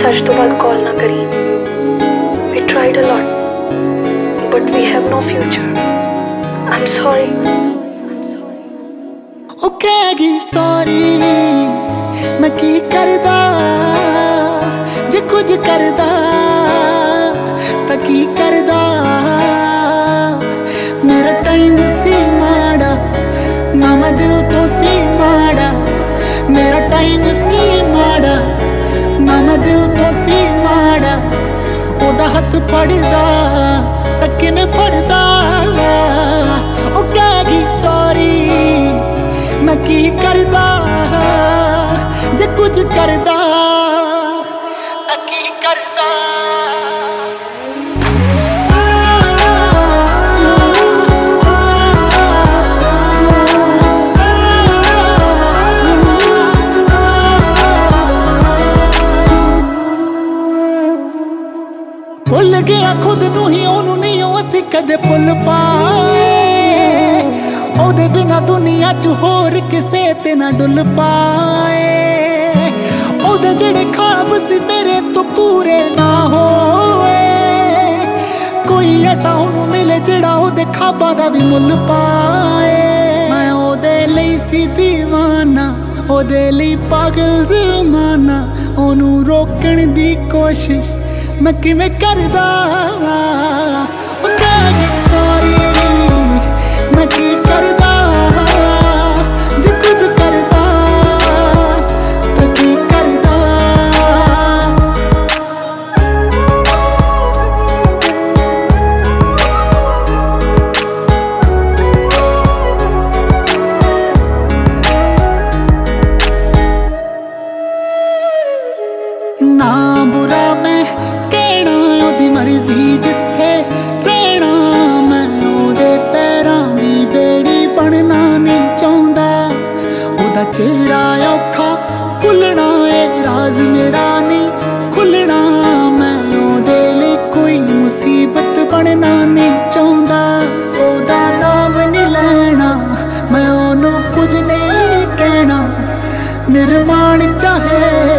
ਅੱਜ ਤੋਂ ਬਾਅਦ ਕਾਲ ਨਾ ਕਰੀ। We tried a lot, but we have no future. I'm sorry. ਉਹ ਕਹਿਗੀ ਸੌਰੀ, ਮੈਂ ਕੀ ਕਰਦਾ ਜੇ ਕੁਝ ਕਰਦਾ ਤਾਂ ਕੀ ਕਰਦਾ। ਮੇਰਾ ਟਾਈਮ ਸੀ ਮਾੜਾ, ਨਾ ਮੈਂ ਦਿਲ ਤੋਂ ਸੀ ਮਾੜਾ। ਮੇਰਾ ਟਾਈਮ ਸੀ ਮਾੜਾ, ਨਾ ਮੈਂ ਦਿਲ ਤੋਂ ਸੀ ਮਾੜਾ। ਉਹਦਾ ਹੱਥ ਫੜਦਾ ਤਾਂ ਕਿਵੇਂ ਫੜਦਾ। ਉਹ ਕਹਿਗੀ ਸੌਰੀ, ਮੈਂ ਕੀ ਕਰਦਾ ਜੇ ਕੁਝ ਕਰਦਾ ਤਾਂ ਕੀ ਕਰਦਾ। ਭੁੱਲ ਗਿਆ ਖੁਦ ਨੂੰ ਹੀ, ਉਹਨੂੰ ਨਹੀਂ ਉਹ ਅਸੀਂ ਕਦੇ ਭੁੱਲ ਪਾਏ। ਉਹਦੇ ਬਿਨਾ ਦੁਨੀਆ 'ਚ ਹੋਰ ਕਿਸੇ ਤੇ ਨਾ ਡੁੱਲ ਪਾਏ। ਉਹਦੇ ਜਿਹੜੇ ਖ਼ਾਬ ਸੀ ਮੇਰੇ ਤੋਂ ਪੂਰੇ ਨਾ ਹੋਏ। ਕੋਈ ਐਸਾ ਉਹਨੂੰ ਮਿਲੇ ਜਿਹੜਾ ਉਹਦੇ ਖ਼ਾਬਾਂ ਦਾ ਵੀ ਮੁੱਲ ਪਾਏ। ਮੈਂ ਉਹਦੇ ਲਈ ਸੀ ਦੀਵਾਨਾ, ਉਹਦੇ ਲਈ ਪਾਗਲ ਜ਼ਮਾਨਾ। ਉਹਨੂੰ ਰੋਕਣ ਦੀ ਕੋਸ਼ਿਸ਼ ਮੈਂ ਕਿਵੇਂ ਕਰਦਾ। ਉਹ ਕਹਿਗੀ ਸੌਰੀ, ਮੈਂ ਕੀ ਕਰਦਾ ਜੇ ਕੁਝ ਕਰਦਾ ਤਾਂ ਕੀ ਕਰਦਾ। ਨਾ ਬੁਰਾ ਮੈਂ ਕਹਿਣਾ, ਉਹਦੀ ਮਰਜ਼ੀ ਜਿੱਥੇ ਰਹਿਣਾ। ਮੈਂ ਉਹਦੇ ਪੈਰਾਂ ਦੀ ਬੇੜੀ ਬਣਨਾ ਨਹੀਂ ਚਾਹੁੰਦਾ। ਉਹਦਾ ਚਿਹਰਾ ਔਖਾ ਭੁੱਲਣਾ ਏ, ਰਾਜ਼ ਮੇਰਾ ਨਹੀਂ ਖੁੱਲਣਾ। ਮੈਂ ਉਹਦੇ ਲਈ ਕੋਈ ਮੁਸੀਬਤ ਬਣਨਾ ਨਹੀਂ ਚਾਹੁੰਦਾ। ਉਹਦਾ ਨਾਮ ਨਹੀਂ ਲੈਣਾ, ਮੈਂ ਉਹਨੂੰ ਕੁਝ ਨਹੀਂ ਕਹਿਣਾ। ਨਿਰਮਾਣ ਚਾਹੇ